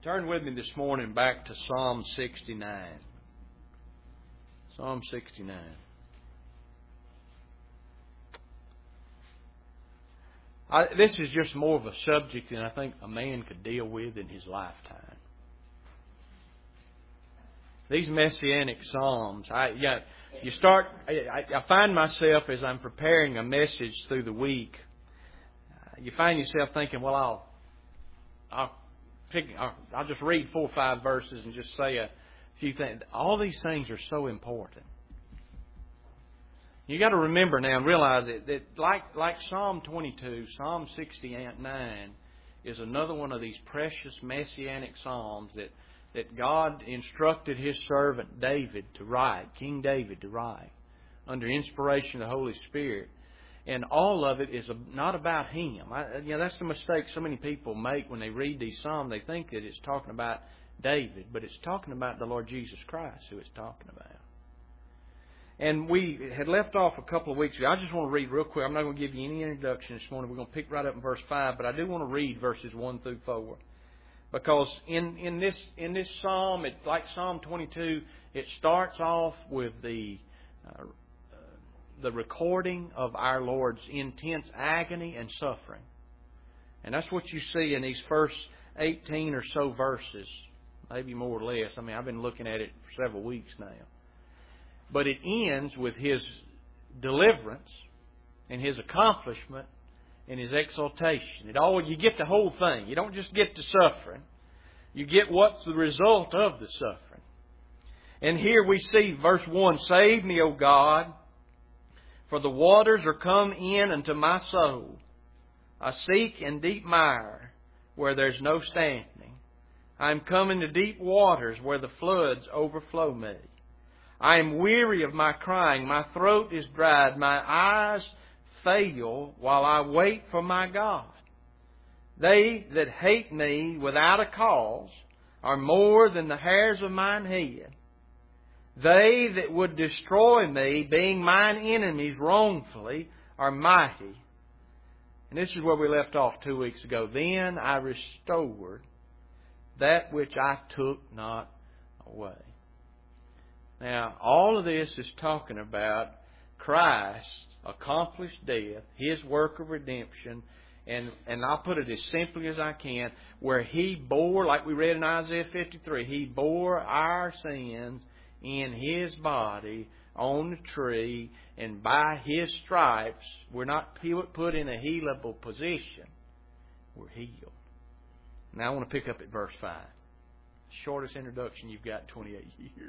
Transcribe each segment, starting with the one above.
Turn with me this morning back to Psalm 69. Psalm 69. This is just more of a subject than I think a man could deal with in his lifetime. These Messianic Psalms, I find myself as I'm preparing a message through the week, you find yourself thinking, well, I'll just read 4 or 5 verses and just say a few things. All these things are so important. You got to remember now and realize that like Psalm 22, Psalm 69 is another one of these precious Messianic Psalms that God instructed His servant David to write, King David to write, under inspiration of the Holy Spirit. And all of it is not about him. That's the mistake so many people make when they read these Psalms. They think that it's talking about David, but it's talking about the Lord Jesus Christ who it's talking about. And we had left off a couple of weeks ago. I just want to read real quick. I'm not going to give you any introduction this morning. We're going to pick right up in verse 5, but I do want to read verses 1 through 4. Because in this Psalm, like Psalm 22, it starts off with the recording of our Lord's intense agony and suffering. And that's what you see in these first 18 or so verses, maybe more or less. I've been looking at it for several weeks now. But it ends with His deliverance and His accomplishment and His exaltation. You get the whole thing. You don't just get the suffering. You get what's the result of the suffering. And here we see verse 1, "Save me, O God, for the waters are come in unto my soul. I seek in deep mire where there's no standing. I am come into deep waters where the floods overflow me. I am weary of my crying. My throat is dried. My eyes fail while I wait for my God. They that hate me without a cause are more than the hairs of mine head. They that would destroy me, being mine enemies wrongfully, are mighty." And this is where we left off 2 weeks ago. "Then I restored that which I took not away." Now, all of this is talking about Christ's accomplished death, His work of redemption, and I'll put it as simply as I can, where He bore, like we read in Isaiah 53, He bore our sins in His body on the tree, and by His stripes we're not put in a healable position. We're healed. Now I want to pick up at verse 5. Shortest introduction you've got in 28 years.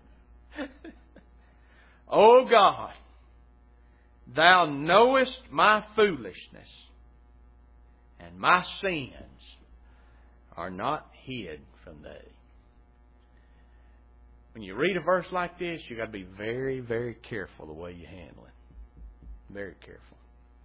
"O God, Thou knowest my foolishness, and my sins are not hid from Thee." When you read a verse like this, you've got to be very, very careful the way you handle it. Very careful.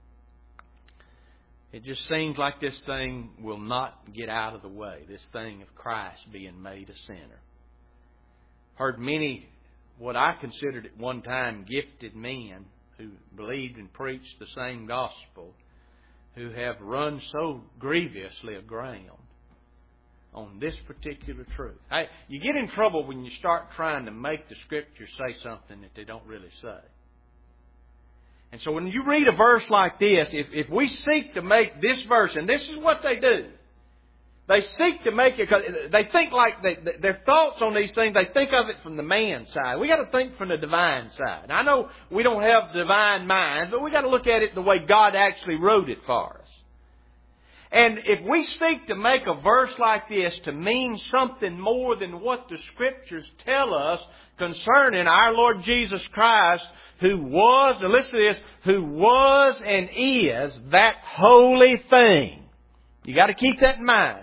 It just seems like this thing will not get out of the way. This thing of Christ being made a sinner. Heard many, what I considered at one time gifted men who believed and preached the same gospel, who have run so grievously aground on this particular truth. You get in trouble when you start trying to make the Scriptures say something that they don't really say. And so when you read a verse like this, if we seek to make this verse, and this is what they do, they seek to make it, because they think like their thoughts on these things, they think of it from the man's side. We got to think from the divine side. Now, I know we don't have divine minds, but we got to look at it the way God actually wrote it for us. And if we seek to make a verse like this to mean something more than what the Scriptures tell us concerning our Lord Jesus Christ, who was, now listen to this, who was and is that holy thing. You got to keep that in mind.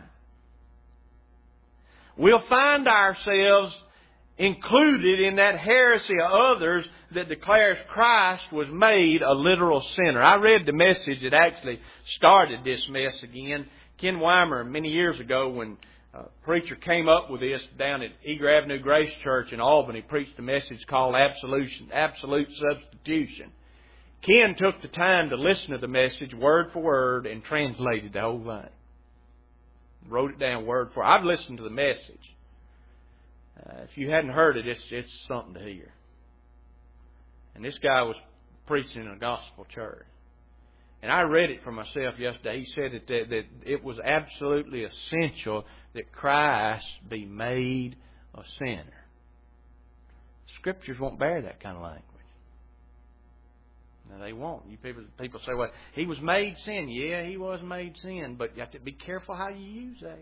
We'll find ourselves included in that heresy of others that declares Christ was made a literal sinner. I read the message that actually started this mess again. Ken Weimer, many years ago, when a preacher came up with this down at Eager Avenue Grace Church in Albany, preached a message called Absolute Substitution. Ken took the time to listen to the message word for word and translated the whole thing. wrote it down word for word. I've listened to the message. If you hadn't heard it, it's something to hear. And this guy was preaching in a gospel church. And I read it for myself yesterday. He said that it was absolutely essential that Christ be made a sinner. Scriptures won't bear that kind of language. No, they won't. You people say, well, He was made sin. Yeah, He was made sin, but you have to be careful how you use that.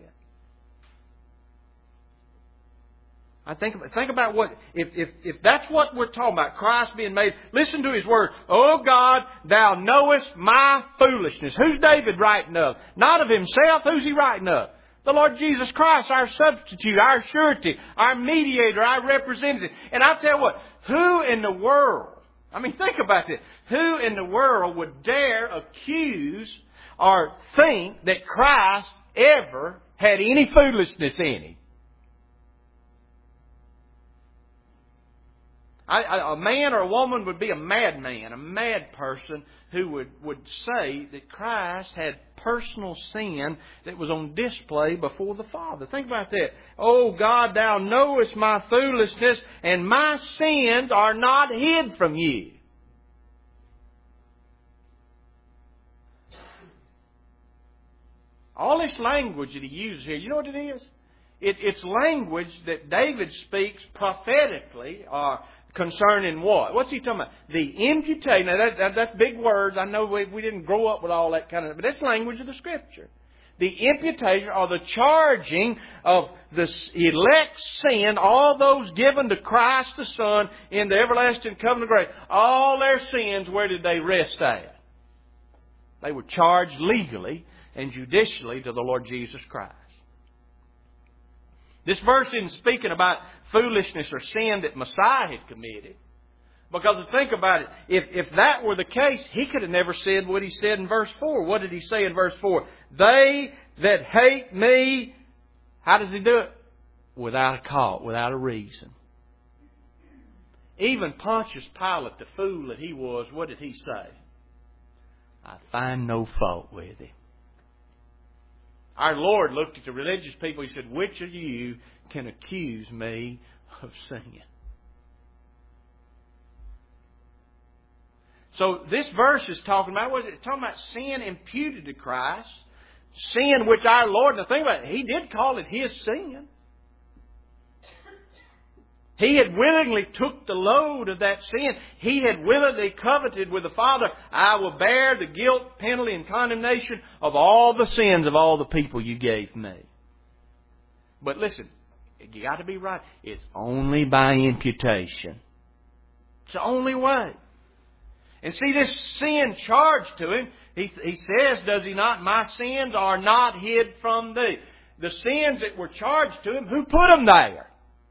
I think about what if that's what we're talking about, Christ being made. Listen to His word. Oh God, Thou knowest my foolishness. Who's David writing of? Not of himself. Who's he writing of? The Lord Jesus Christ, our substitute, our surety, our mediator, our representative. And I tell you what, who in the world, I mean, think about this. Who in the world would dare accuse or think that Christ ever had any foolishness in Him? A man or a woman would be a madman, a mad person who would say that Christ had personal sin that was on display before the Father. Think about that. Oh God, Thou knowest my foolishness, and my sins are not hid from You. All this language that he uses here, you know what it is? It's language that David speaks prophetically concerning what? What's he talking about? The imputation. Now that's big words. I know we didn't grow up with all that kind of... But that's language of the Scripture. The imputation or the charging of the elect's sin, all those given to Christ the Son in the everlasting covenant of grace, all their sins, where did they rest at? They were charged legally and judicially to the Lord Jesus Christ. This verse isn't speaking about foolishness or sin that Messiah had committed. Because think about it, if that were the case, He could have never said what He said in verse 4. What did He say in verse 4? They that hate Me, how does He do it? Without a cause, without a reason. Even Pontius Pilate, the fool that he was, what did he say? I find no fault with Him. Our Lord looked at the religious people. He said, which of you can accuse Me of sin? So this verse is talking about, what is it? It's talking about sin imputed to Christ. Sin which our Lord, now think about it, He did call it His sin. He had willingly took the load of that sin. He had willingly coveted with the Father, I will bear the guilt, penalty, and condemnation of all the sins of all the people You gave Me. But listen, you got to be right. It's only by imputation. It's the only way. And see, this sin charged to Him, he says, does He not, my sins are not hid from Thee. The sins that were charged to Him, who put them there?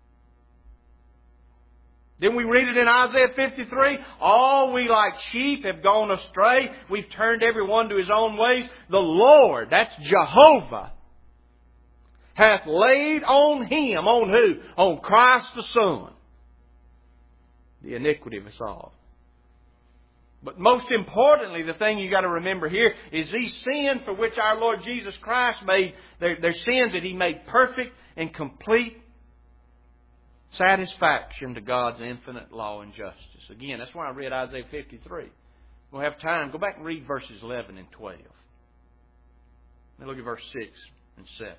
Didn't we read it in Isaiah 53? All we like sheep have gone astray. We've turned everyone to his own ways. The Lord, that's Jehovah, hath laid on Him, on who? On Christ the Son, the iniquity of us all. But most importantly, the thing you got to remember here is these sins for which our Lord Jesus Christ made, they're sins that He made perfect and complete satisfaction to God's infinite law and justice. Again, that's why I read Isaiah 53. We'll have time. Go back and read verses 11 and 12. Now look at verse 6 and 7.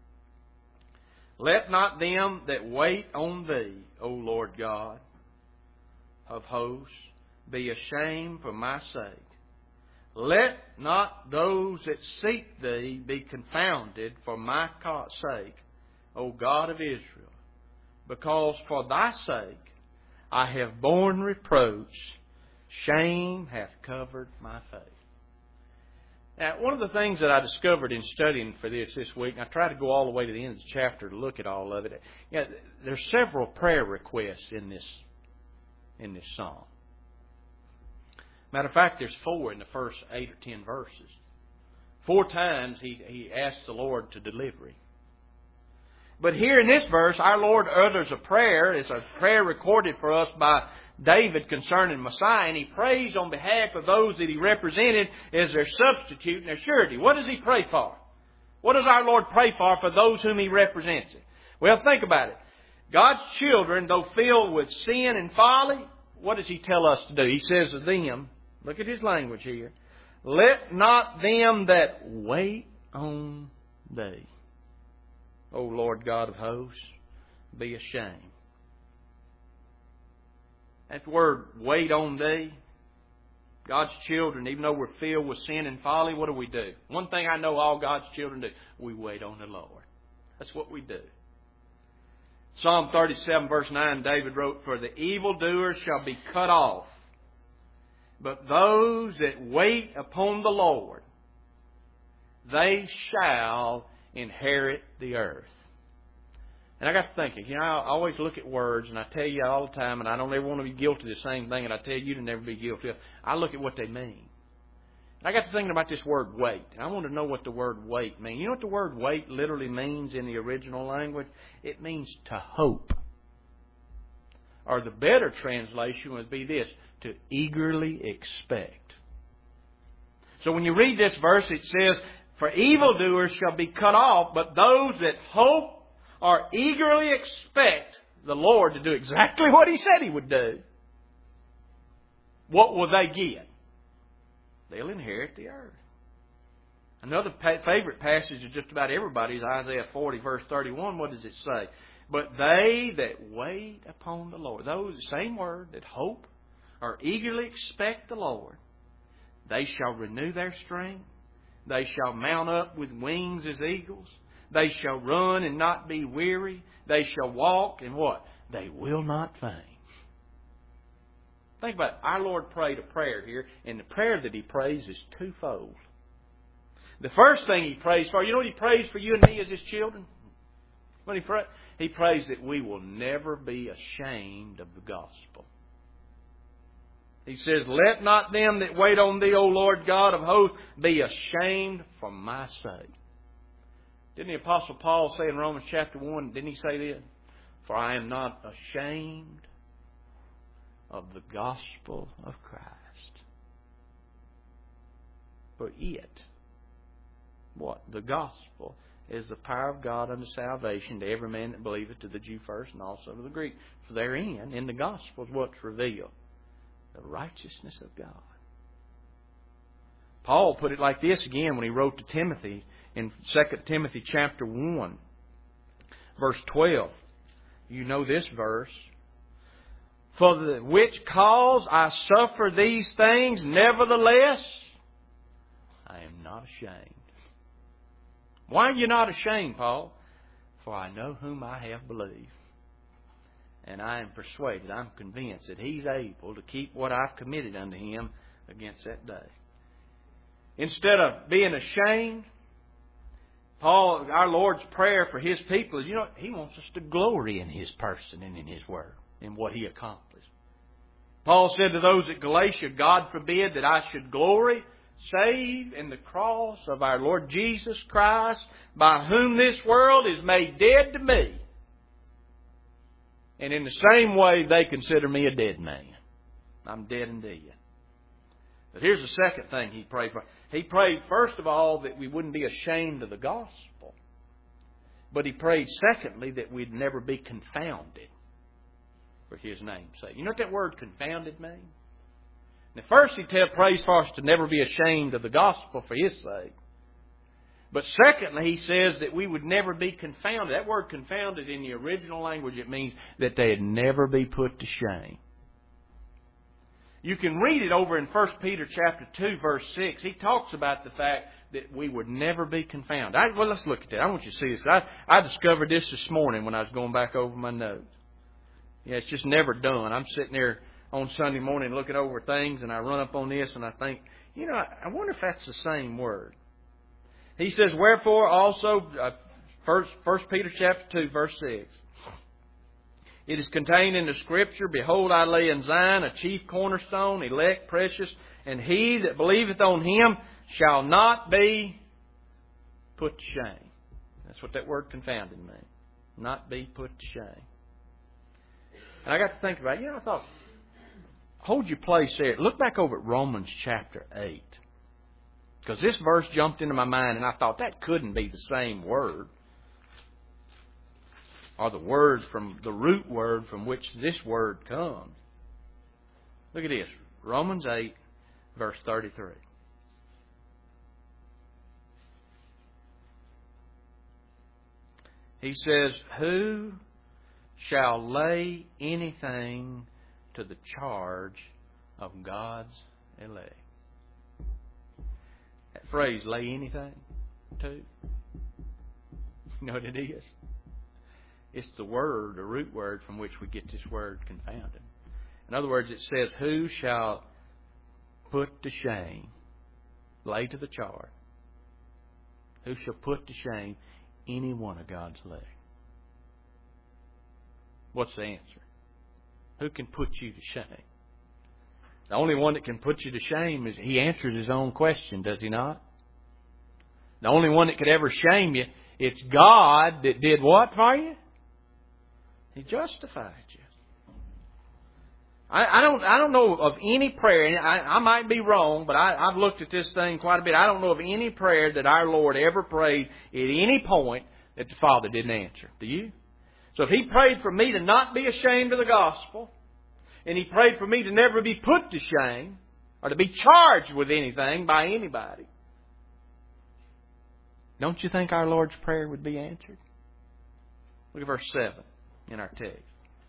Let not them that wait on Thee, O Lord God of hosts, be ashamed for My sake. Let not those that seek Thee be confounded for My sake, O God of Israel. Because for Thy sake I have borne reproach, shame hath covered my face. Now, one of the things that I discovered in studying for this week, and I tried to go all the way to the end of the chapter to look at all of it. There's several prayer requests in this psalm. Matter of fact, there's 4 in the first 8 or 10 verses. 4 times he asked the Lord to deliver him. But here in this verse, our Lord utters a prayer. It's a prayer recorded for us by David concerning Messiah. And he prays on behalf of those that he represented as their substitute and their surety. What does he pray for? What does our Lord pray for those whom He represents? Well, think about it. God's children, though filled with sin and folly, what does He tell us to do? He says to them, look at His language here, let not them that wait on Thee, O Lord God of hosts, be ashamed. That word, wait on Thee, God's children, even though we're filled with sin and folly, what do? One thing I know all God's children do, we wait on the Lord. That's what we do. Psalm 37 verse 9, David wrote, for the evildoers shall be cut off, but those that wait upon the Lord, they shall inherit the earth. And I got to thinking, I always look at words, and I tell you all the time, and I don't ever want to be guilty of the same thing, and I tell you to never be guilty of. I look at what they mean. And I got to thinking about this word wait, and I want to know what the word wait means. You know what the word wait literally means in the original language? It means to hope. Or the better translation would be this, to eagerly expect. So when you read this verse, it says, for evildoers shall be cut off, but those that hope or eagerly expect the Lord to do exactly what He said He would do, what will they get? They'll inherit the earth. Another favorite passage of just about everybody is Isaiah 40 verse 31. What does it say? But they that wait upon the Lord, those, same word, that hope or eagerly expect the Lord, they shall renew their strength. They shall mount up with wings as eagles. They shall run and not be weary. They shall walk and what? They will not faint. Think about it. Our Lord prayed a prayer here, and the prayer that He prays is twofold. The first thing He prays for, you know what He prays for you and me as His children? When He prays that we will never be ashamed of the gospel. He says, let not them that wait on Thee, O Lord God of hosts, be ashamed for my sake. Didn't the Apostle Paul say in Romans chapter 1, didn't he say this? For I am not ashamed of the gospel of Christ. For it, what? The gospel is the power of God unto salvation to every man that believeth, to the Jew first and also to the Greek. For therein, in the gospel, is what's revealed. The righteousness of God. Paul put it like this again when he wrote to Timothy in 2 Timothy chapter 1, verse 12. You know this verse. For the which cause I suffer these things, nevertheless, I am not ashamed. Why are you not ashamed, Paul? For I know whom I have believed. And I am persuaded, I'm convinced that He's able to keep what I've committed unto Him against that day. Instead of being ashamed, Paul, our Lord's prayer for His people is, He wants us to glory in His person and in His Word, in what He accomplished. Paul said to those at Galatia, God forbid that I should glory, save in the cross of our Lord Jesus Christ, by whom this world is made dead to me. And in the same way, they consider me a dead man. I'm dead indeed. But here's the second thing he prayed for. He prayed, first of all, that we wouldn't be ashamed of the gospel. But he prayed, secondly, that we'd never be confounded for His name's sake. You know what that word confounded means? Now, first, he prays for us to never be ashamed of the gospel for His sake. But secondly, he says that we would never be confounded. That word confounded in the original language, it means that they'd never be put to shame. You can read it over in 1 Peter chapter 2, verse 6. He talks about the fact that we would never be confounded. Well, let's look at that. I want you to see this. I discovered this morning when I was going back over my notes. Yeah, it's just never done. I'm sitting there on Sunday morning looking over things, and I run up on this, and I think, I wonder if that's the same word. He says, wherefore also, 1 Peter chapter 2, verse 6. It is contained in the Scripture, behold, I lay in Zion a chief cornerstone, elect, precious, and he that believeth on Him shall not be put to shame. That's what that word confounded means. Not be put to shame. And I got to think about it. I thought, hold your place there. Look back over at Romans chapter 8. Because this verse jumped into my mind and I thought that couldn't be the same word. Or the word from the root word from which this word comes. Look at this. Romans 8, verse 33. He says, who shall lay anything to the charge of God's elect? That phrase, lay anything to. You know what it is? It's the word, the root word from which we get this word confounded. In other words, it says, who shall put to shame, lay to the charge? Who shall put to shame any one of God's elect? What's the answer? Who can put you to shame? The only one that can put you to shame is He answers His own question, does He not? The only one that could ever shame you, it's God that did what for you? He justified you. I don't know of any prayer, and I might be wrong, but I've looked at this thing quite a bit. I don't know of any prayer that our Lord ever prayed at any point that the Father didn't answer. Do you? So if He prayed for me to not be ashamed of the gospel, and He prayed for me to never be put to shame, or to be charged with anything by anybody, don't you think our Lord's prayer would be answered? Look at verse 7 in our text.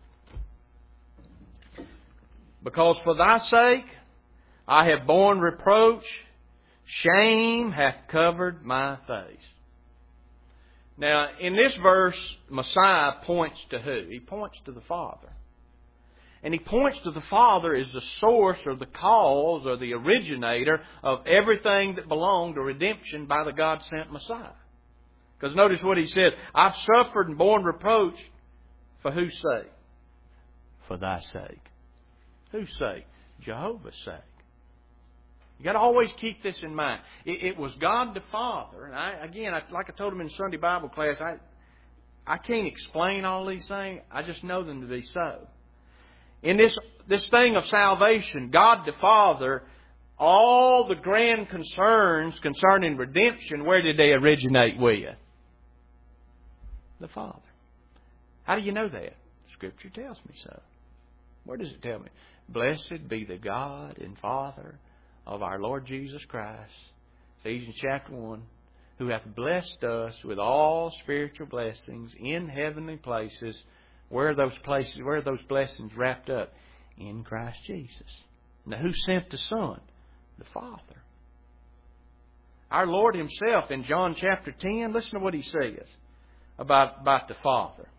Because for thy sake I have borne reproach, shame hath covered my face. Now, in this verse, Messiah points to who? He points to the Father. And He points to the Father as the source or the cause or the originator of everything that belonged to redemption by the God-sent Messiah. Because notice what He said. I've suffered and borne reproach for whose sake? For thy sake. Whose sake? Jehovah's sake. You've got to always keep this in mind. It was God the Father. And like I told them in Sunday Bible class, I can't explain all these things. I just know them to be so. In this thing of salvation, God the Father, all the grand concerns concerning redemption, where did they originate with? The Father. How do you know that? Scripture tells me so. Where does it tell me? Blessed be the God and Father of our Lord Jesus Christ, Ephesians chapter 1, who hath blessed us with all spiritual blessings in heavenly places. Where are those places? Where are those blessings wrapped up? In Christ Jesus. Now, who sent the Son? The Father. Our Lord Himself in John chapter 10, listen to what He says about the Father.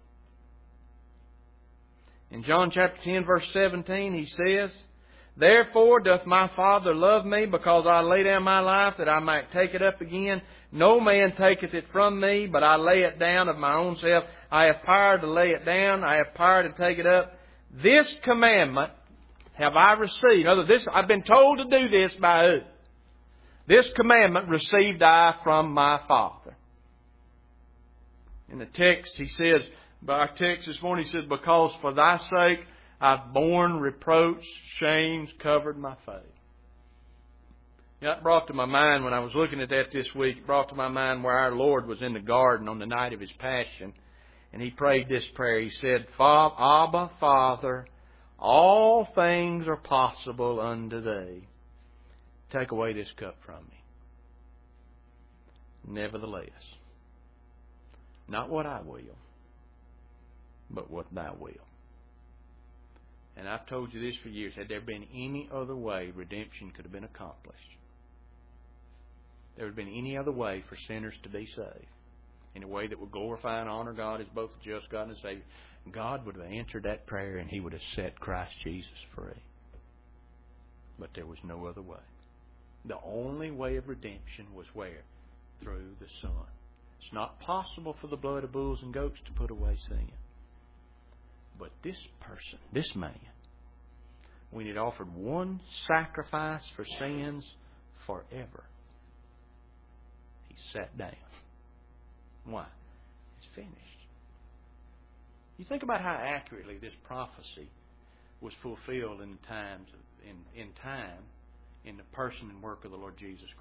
In John chapter 10, verse 17, He says, therefore doth my Father love me, because I lay down my life that I might take it up again. No man taketh it from me, but I lay it down of my own self. I have power to lay it down. I have power to take it up. This commandment have I received. I've been told to do this by who? This commandment received I from my Father. In the text, He says, by our text this morning, He says, because for thy sake I've borne reproach, shame's covered my face. That brought to my mind, when I was looking at that this week, it brought to my mind where our Lord was in the garden on the night of His passion. And He prayed this prayer. He said, Abba, Father, all things are possible unto Thee. Take away this cup from me. Nevertheless, not what I will, but what Thou wilt. And I've told you this for years. Had there been any other way redemption could have been accomplished, there would have been any other way for sinners to be saved, in a way that would glorify and honor God as both a just God and a Savior, God would have answered that prayer and He would have set Christ Jesus free. But there was no other way. The only way of redemption was where? Through the Son. It's not possible for the blood of bulls and goats to put away sin. But this person, this man, when He'd offered one sacrifice for sins forever, He sat down. Why? It's finished. You think about how accurately this prophecy was fulfilled in the person and work of the Lord Jesus Christ.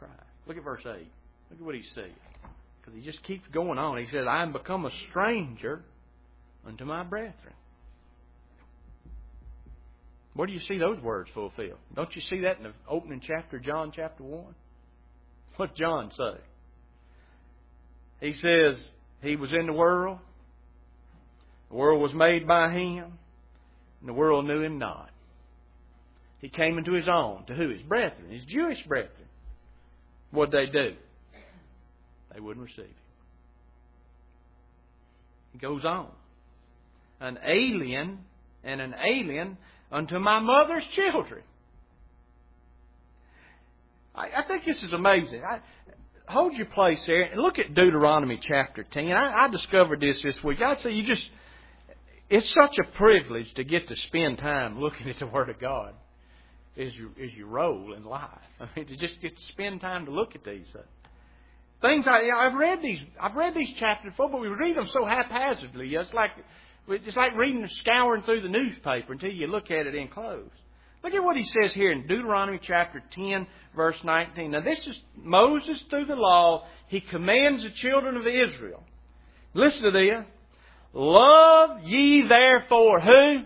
Look at verse 8. Look at what he said. Because he just keeps going on. He says, I am become a stranger unto my brethren. Where do you see those words fulfilled? Don't you see that in the opening chapter of John chapter 1? What did John say? He says, He was in the world. The world was made by Him. And the world knew Him not. He came into His own. To who? His brethren. His Jewish brethren. What did they do? They wouldn't receive Him. He goes on. An alien unto my mother's children. I think this is amazing. Hold your place there and look at Deuteronomy chapter 10. I discovered this week. I say it's such a privilege to get to spend time looking at the Word of God as you roll in life. I mean, to just get to spend time to look at these things. I've read these chapters before, but we read them so haphazardly. It's like scouring through the newspaper until you look at it in close. Look at what he says here in Deuteronomy chapter 10, verse 19. Now this is Moses through the law. He commands the children of Israel. Listen to this. Love ye therefore who?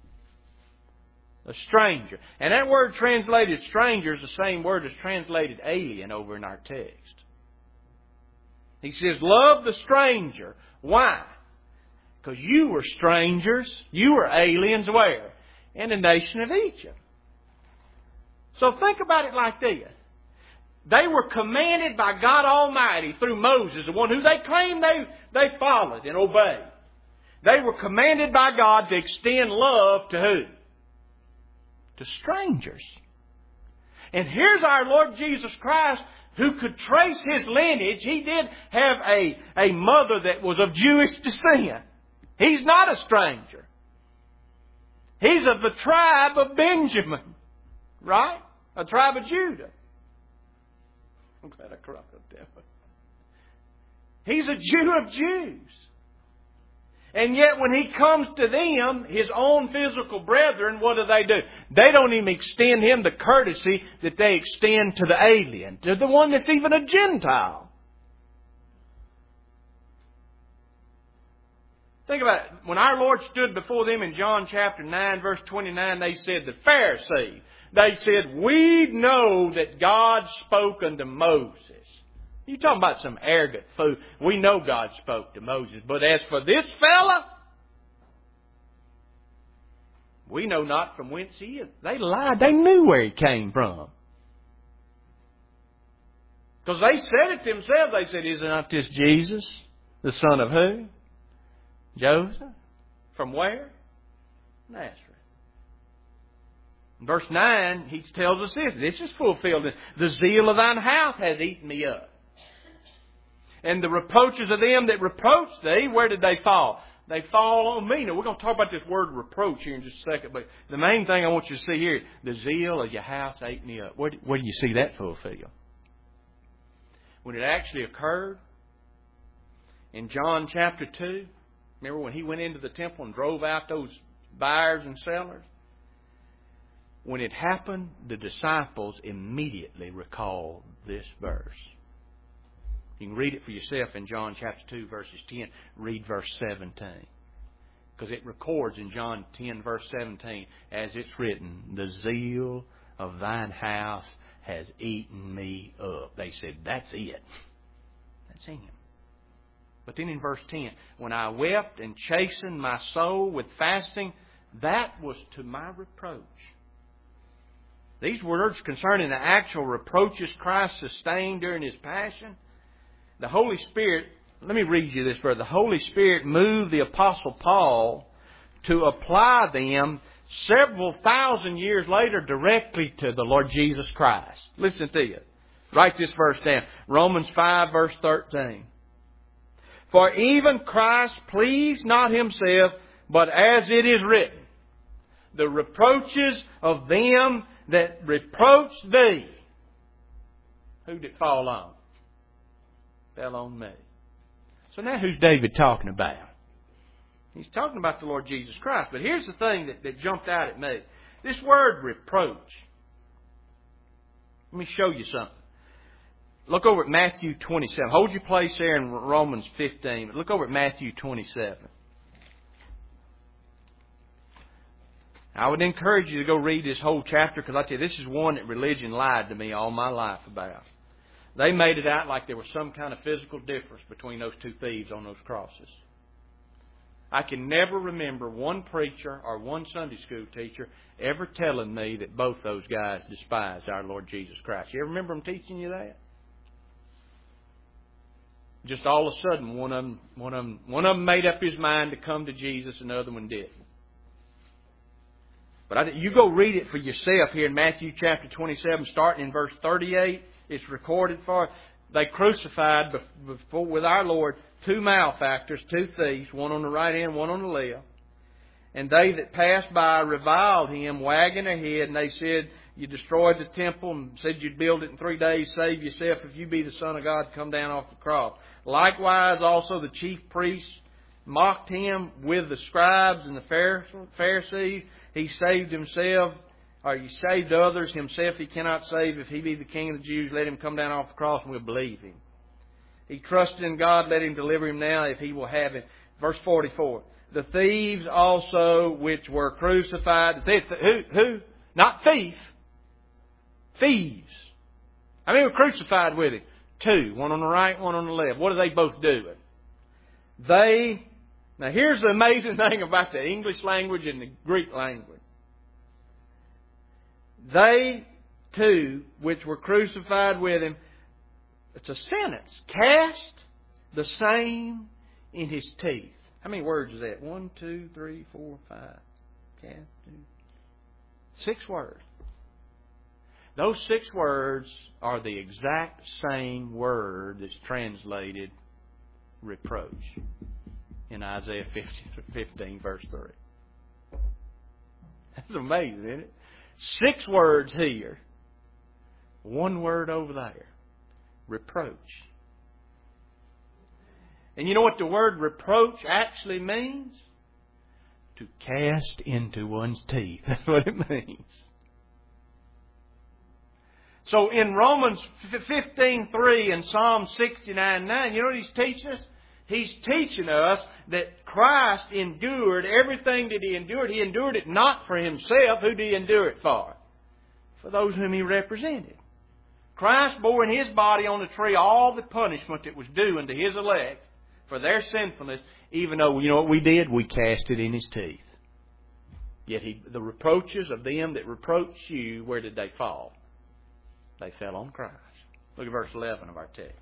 A stranger. And that word translated stranger is the same word as translated alien over in our text. He says, love the stranger. Why? Because you were strangers. You were aliens where? In the nation of Egypt. So think about it like this. They were commanded by God Almighty through Moses, the one who they claimed they followed and obeyed. They were commanded by God to extend love to who? To strangers. And here's our Lord Jesus Christ who could trace His lineage. He did have a mother that was of Jewish descent. He's not a stranger. He's of the tribe of Benjamin. Right? A tribe of Judah. I'm glad I corrected that. He's a Jew of Jews. And yet when He comes to them, His own physical brethren, what do? They don't even extend Him the courtesy that they extend to the alien, to the one that's even a Gentile. Think about it. When our Lord stood before them in John chapter 9, verse 29, they said, the Pharisees, they said, we know that God spoke unto Moses. You're talking about some arrogant fool. We know God spoke to Moses. But as for this fella, we know not from whence he is. They lied. They knew where he came from. Because they said it themselves. They said, is not this Jesus, the son of who? Joseph. From where? Nazareth. In verse 9, he tells us this. This is fulfilled. The zeal of thine house hath eaten me up. And the reproaches of them that reproach thee, where did they fall? They fall on me. Now, we're going to talk about this word reproach here in just a second. But the main thing I want you to see here, the zeal of your house ate me up. Where do you see that fulfilled? When it actually occurred in John chapter 2, remember when He went into the temple and drove out those buyers and sellers? When it happened, the disciples immediately recalled this verse. You can read it for yourself in John chapter 2, verses 10. Read verse 17. Because it records in John 10, verse 17, as it's written, the zeal of thine house has eaten me up. They said, that's it. That's Him. But then in verse 10, when I wept and chastened my soul with fasting, that was to my reproach. These words concerning the actual reproaches Christ sustained during His passion, the Holy Spirit, let me read you this verse. The Holy Spirit moved the Apostle Paul to apply them several thousand years later directly to the Lord Jesus Christ. Listen to it. Write this verse down. Romans 5, verse 13. For even Christ pleased not Himself, but as it is written, the reproaches of them that reproach thee. Who did it fall on? Fell on me. So now who's David talking about? He's talking about the Lord Jesus Christ. But here's the thing that jumped out at me. This word reproach. Let me show you something. Look over at Matthew 27. Hold your place there in Romans 15. But look over at Matthew 27. I would encourage you to go read this whole chapter, because I tell you, this is one that religion lied to me all my life about. They made it out like there was some kind of physical difference between those two thieves on those crosses. I can never remember one preacher or one Sunday school teacher ever telling me that both those guys despised our Lord Jesus Christ. You ever remember them teaching you that? Just all of a sudden, one of them made up his mind to come to Jesus, and the other one didn't. But you go read it for yourself here in Matthew chapter 27, starting in verse 38. It's recorded for they crucified before with our Lord two malefactors, two thieves, one on the right hand, one on the left. And they that passed by reviled him, wagging their head, and they said, "You destroyed the temple and said you'd build it in 3 days. Save yourself. If you be the Son of God, come down off the cross." Likewise, also the chief priests mocked him with the scribes and the Pharisees. He saved himself, or he saved others. Himself he cannot save. If he be the King of the Jews, let him come down off the cross and we'll believe him. He trusted in God, let him deliver him now if he will have him. Verse 44. The thieves also which were crucified. Who? Not thief. Thieves. I mean, were crucified with him. Two. One on the right, one on the left. What are they both doing? Now here's the amazing thing about the English language and the Greek language. They two which were crucified with him, it's a sentence. Cast the same in his teeth. How many words is that? 1, 2, 3, 4, 5. Cast. 6 words. Those 6 words are the exact same word that's translated reproach in Isaiah 15 verse 3. That's amazing, isn't it? 6 words here. 1 word over there. Reproach. And you know what the word reproach actually means? To cast into one's teeth. That's what it means. So in Romans 15:3 and Psalm 69:9, you know what he's teaching us? He's teaching us that Christ endured everything that He endured. He endured it not for Himself. Who did He endure it for? For those whom He represented. Christ bore in His body on the tree all the punishment that was due unto His elect for their sinfulness, even though, you know what we did? We cast it in His teeth. Yet the reproaches of them that reproached you, where did they fall? They fell on Christ. Look at verse 11 of our text.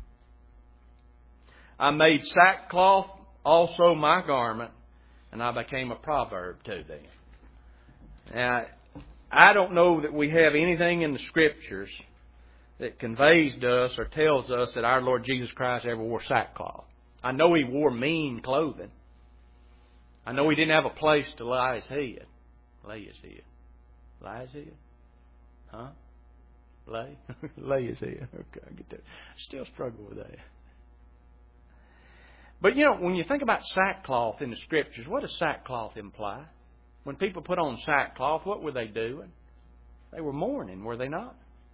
I made sackcloth also my garment, and I became a proverb to them. Now, I don't know that we have anything in the Scriptures that conveys to us or tells us that our Lord Jesus Christ ever wore sackcloth. I know He wore mean clothing. I know He didn't have a place to lie His head. Lay His head. Lie His head? Huh? Lay His head. Okay, I get that. I still struggle with that. But you know, when you think about sackcloth in the Scriptures, what does sackcloth imply? When people put on sackcloth, what were they doing? They were mourning, were they not?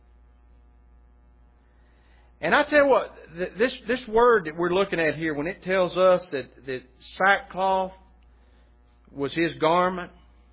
And I tell you what, this word that we're looking at here, when it tells us that sackcloth was His garment,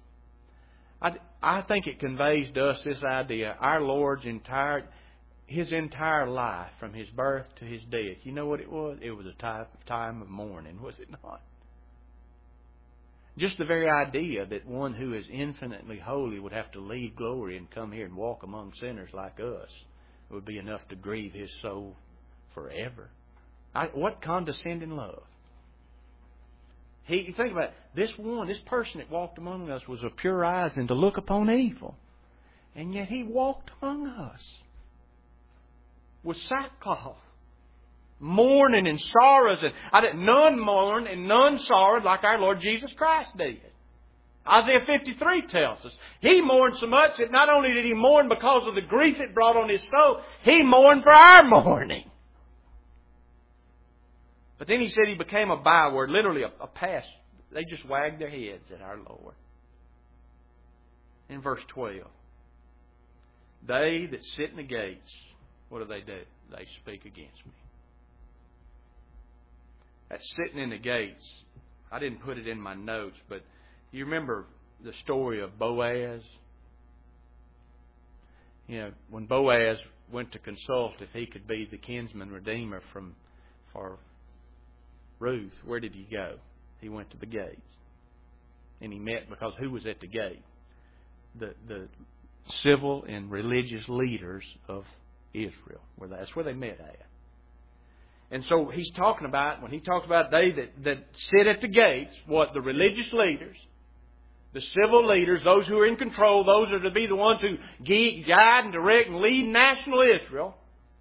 I think it conveys to us this idea. Our Lord's His entire life, from His birth to His death, you know what it was? It was a time of mourning, was it not? Just the very idea that one who is infinitely holy would have to leave glory and come here and walk among sinners like us would be enough to grieve His soul forever. What condescending love. You think about it, this person that walked among us was of pure eyes and to look upon evil. And yet He walked among us with sackcloth, mourning and sorrows. And none mourned and none sorrowed like our Lord Jesus Christ did. Isaiah 53 tells us He mourned so much that not only did He mourn because of the grief it brought on His soul, He mourned for our mourning. But then He said He became a byword, literally a past. They just wagged their heads at our Lord. In verse 12, they that sit in the gates, what do? they speak against me. That's sitting in the gates. I didn't put it in my notes, but you remember the story of Boaz? You know, when Boaz went to consult if he could be the kinsman redeemer for Ruth, where did he go? He went to the gates. And he met, because who was at the gate? The civil and religious leaders of Israel. That's where they met at. And so he's talking about, when he talks about they that sit at the gates, what? The religious leaders, the civil leaders, those who are in control, those are to be the ones who guide and direct and lead national Israel.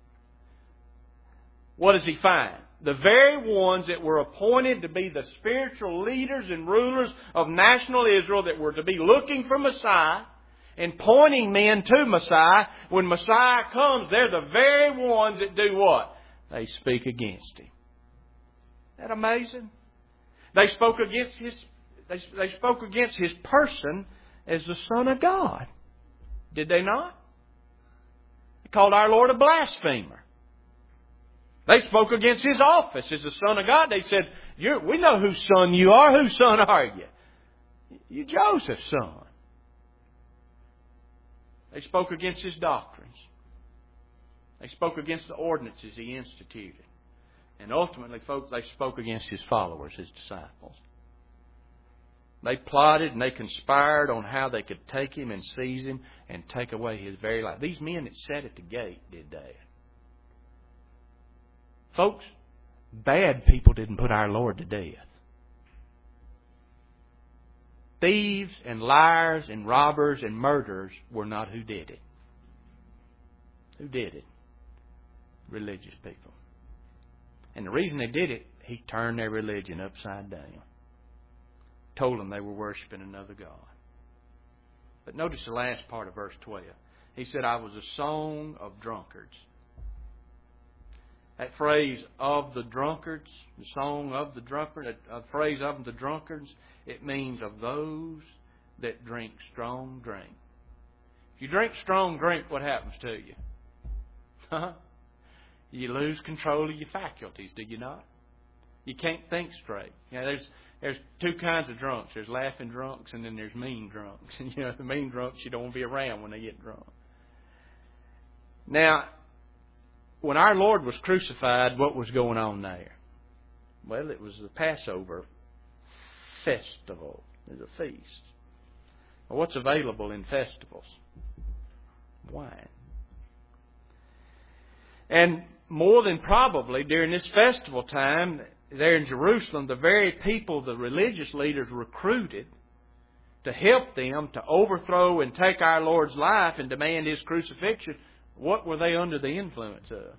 What does he find? The very ones that were appointed to be the spiritual leaders and rulers of national Israel, that were to be looking for Messiah and pointing men to Messiah, when Messiah comes, they're the very ones that do what? They speak against Him. Isn't that amazing? They spoke against His person as the Son of God. Did they not? They called our Lord a blasphemer. They spoke against His office as the Son of God. They said, we know whose son you are. Whose son are you? You're Joseph's son. They spoke against His doctrines. They spoke against the ordinances He instituted. And ultimately, folks, they spoke against His followers, His disciples. They plotted and they conspired on how they could take Him and seize Him and take away His very life. These men that sat at the gate did that. Folks, bad people didn't put our Lord to death. Thieves and liars and robbers and murderers were not who did it. Who did it? Religious people. And the reason they did it, He turned their religion upside down. Told them they were worshiping another God. But notice the last part of verse 12. He said, I was a song of drunkards. That phrase, of the drunkards, the song of the drunkard, a phrase of the drunkards, it means of those that drink strong drink. If you drink strong drink, what happens to you? You lose control of your faculties, do you not? You can't think straight. You know, there's two kinds of drunks. There's laughing drunks, and then there's mean drunks. And you know, the mean drunks you don't want to be around when they get drunk. Now, when our Lord was crucified, what was going on there? Well, it was the Passover festival. It was a feast. Well, what's available in festivals? Wine. And more than probably, during this festival time, there in Jerusalem, the very people the religious leaders recruited to help them to overthrow and take our Lord's life and demand His crucifixion, what were they under the influence of?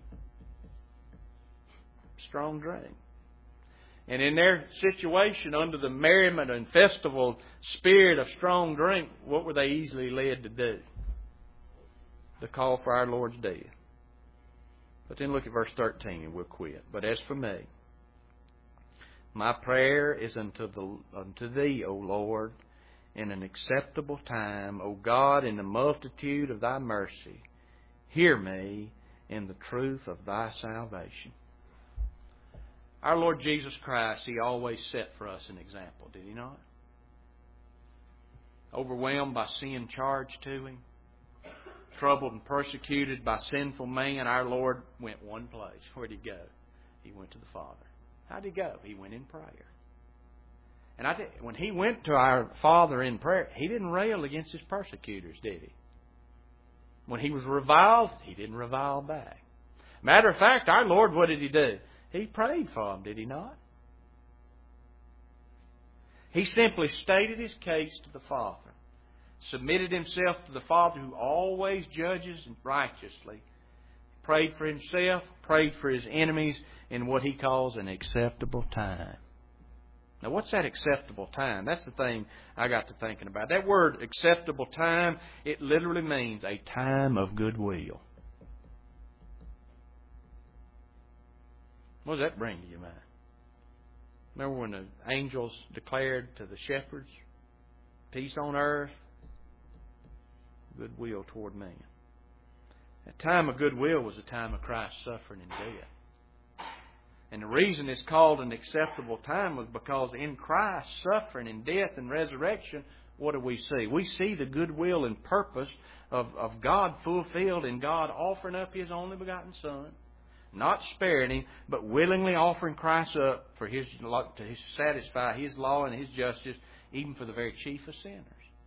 Strong drink. And in their situation, under the merriment and festival spirit of strong drink, what were they easily led to do? To call for our Lord's death. But then look at verse 13 and we'll quit. But as for me, my prayer is unto Thee, O Lord, in an acceptable time. O God, in the multitude of Thy mercy, hear me in the truth of Thy salvation. Our Lord Jesus Christ, He always set for us an example, did He not? Overwhelmed by sin charged to Him, troubled and persecuted by sinful man, our Lord went one place. Where did He go? He went to the Father. How did He go? He went in prayer. And when He went to our Father in prayer, He didn't rail against His persecutors, did He? When He was reviled, He didn't revile back. Matter of fact, our Lord, what did He do? He prayed for them, did He not? He simply stated His case to the Father, submitted Himself to the Father who always judges righteously, prayed for Himself, prayed for His enemies in what He calls an acceptable time. Now, what's that acceptable time? That's the thing I got to thinking about. That word acceptable time, it literally means a time of goodwill. What does that bring to your mind? Remember when the angels declared to the shepherds, peace on earth, goodwill toward man. That time of goodwill was a time of Christ's suffering and death. And the reason it's called an acceptable time was because in Christ's suffering and death and resurrection, what do we see? We see the goodwill and purpose of God fulfilled in God offering up His only begotten Son, not sparing Him, but willingly offering Christ up for to satisfy His law and His justice, even for the very chief of sinners.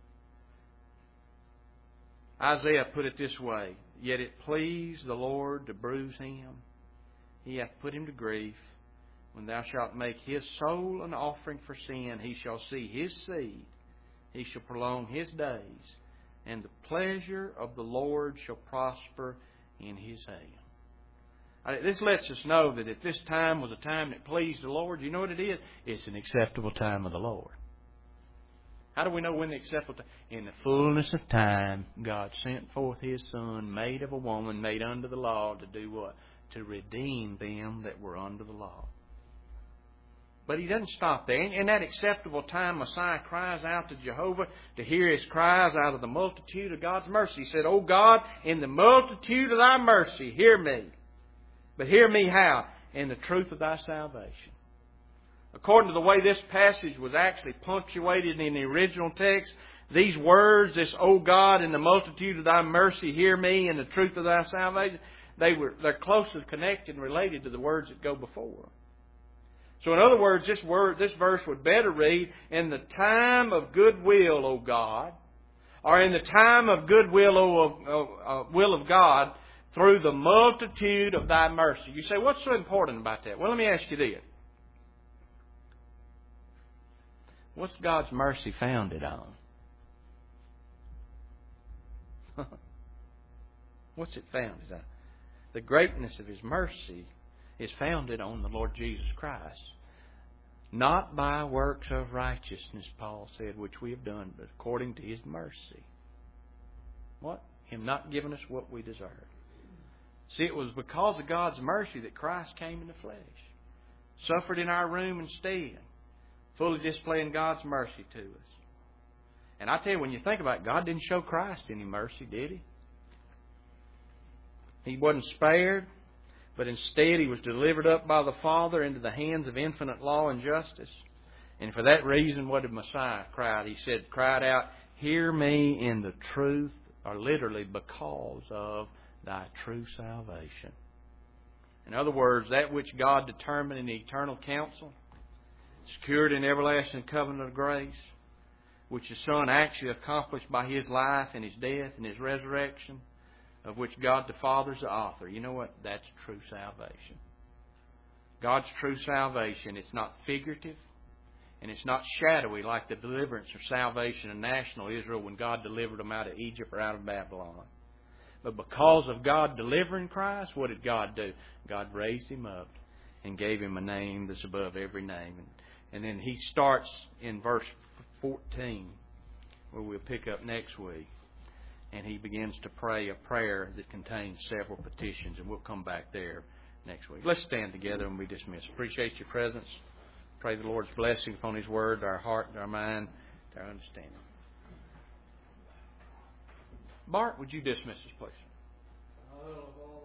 Isaiah put it this way, "Yet it pleased the Lord to bruise Him. He hath put Him to grief. When thou shalt make His soul an offering for sin, He shall see His seed. He shall prolong His days, and the pleasure of the Lord shall prosper in His hand." This lets us know that if this time was a time that pleased the Lord, you know what it is? It's an acceptable time of the Lord. How do we know when the acceptable time? In the fullness of time, God sent forth His Son, made of a woman, made under the law, to do what? To redeem them that were under the law. But He doesn't stop there. In that acceptable time, Messiah cries out to Jehovah to hear His cries out of the multitude of God's mercy. He said, "O God, in the multitude of Thy mercy, hear me. But hear me how? In the truth of Thy salvation." According to the way this passage was actually punctuated in the original text, these words, this "O God, in the multitude of Thy mercy, hear me, in the truth of Thy salvation," they're closely connected and related to the words that go before. So in other words, this verse would better read, "In the time of goodwill, O God," or "In the time of goodwill, will of God, through the multitude of Thy mercy." You say, what's so important about that? Well, let me ask you this. What's God's mercy founded on? What's it founded on? The greatness of His mercy is founded on the Lord Jesus Christ. Not by works of righteousness, Paul said, which we have done, but according to His mercy. What? Him not giving us what we deserve. See, it was because of God's mercy that Christ came in the flesh. Suffered in our room instead. Fully displaying God's mercy to us. And I tell you, when you think about it, God didn't show Christ any mercy, did He? He wasn't spared, but instead He was delivered up by the Father into the hands of infinite law and justice. And for that reason, what did Messiah cry out? He cried out, "Hear me in the truth," or literally, "because of Thy true salvation." In other words, that which God determined in the eternal counsel, secured in everlasting covenant of grace, which His Son actually accomplished by His life and His death and His resurrection, of which God the Father is the author. You know what? That's true salvation. God's true salvation, it's not figurative, and it's not shadowy like the deliverance or salvation of national Israel when God delivered them out of Egypt or out of Babylon. But because of God delivering Christ, what did God do? God raised Him up and gave Him a name that's above every name. And then He starts in verse 14, where we'll pick up next week. And He begins to pray a prayer that contains several petitions. And we'll come back there next week. Let's stand together and be dismissed. Appreciate your presence. Pray the Lord's blessing upon His Word, to our heart, to our mind, to our understanding. Bart, would you dismiss us, please?